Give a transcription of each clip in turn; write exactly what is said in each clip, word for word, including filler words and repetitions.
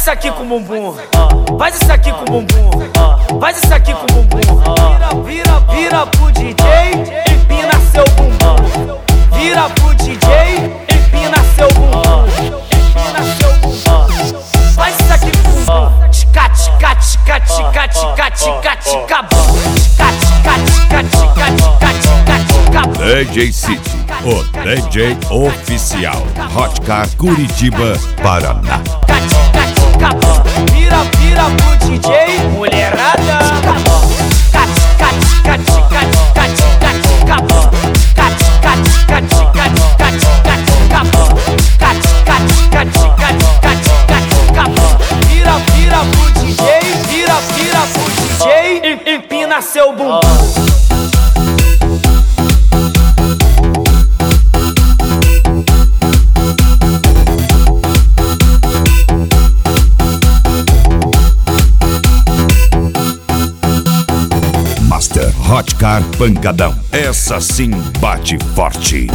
isso aqui com o bumbum, faz isso aqui com o bumbum, faz isso aqui com o bumbum. Vira, vira, vira pro D J, empina seu bumbum. Vira pro D J, empina seu bumbum, empina seu bumbum. Faz isso aqui com o bumbum. Tica, tica, tica, tica, tica, tica, tica, bum. Tica, tica, tica, tica, tica, tica, tica, bum. D J City, o D J oficial. Hotcar Curitiba, Paraná. Vira, vira pro D J, mulherada. Tica, tica, tica, tica, tica, tica, tica, bum. Tica, tica, tica, tica, tica, tica, bum. Tica, tica, tica, tica, tica, tica, bum. Vira, vira pro D J, vira, vira pro D J, empina seu bumbum. Master Hotcar Pancadão, essa sim bate forte.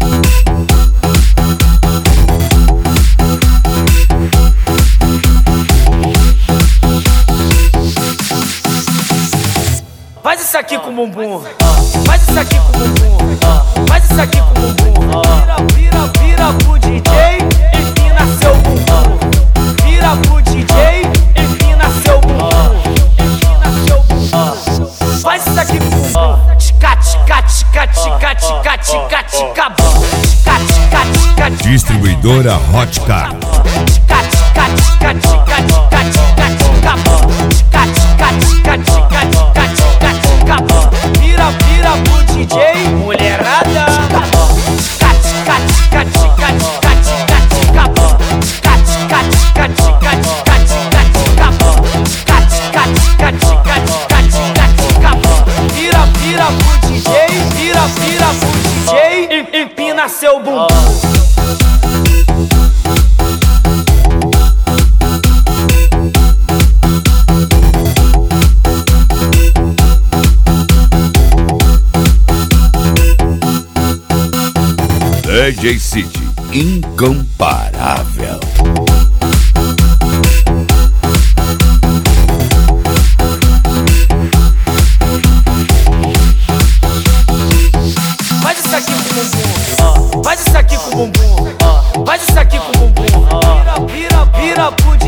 Faz isso aqui com o bumbum, faz isso aqui com o bumbum, faz isso aqui com o bumbum. Vira, vira, vira pro D J, empina seu bumbum. Vira pro D J, empina seu bumbum, empina seu bumbum. Faz isso aqui com o bumbum. Tica, tica, tica, tica, tica, tica, tica, bum. Tica, tica, tica, tica. Distribuidora Hotcar. Tica, tica, tica, tica, tica, tica, tica, bum. Tica, tica, tica, tica, tica, tica, tica, bum. Vira, vira pro D J, mulherada. Tica, tica, tica, tica, tica, tica, tica, bum. Tica, tica, tica, tica, tica, tica, tica, bum. Tica, tica, tica, tica, tica, tica, tica, bum. Vira, vira pro D J, vira, vira pro D J, empina seu bumbum. D J City, incomparável. Faz isso aqui com o bumbum, faz isso aqui com o bumbum, faz isso aqui com o bumbum. Vira, vira, vira pro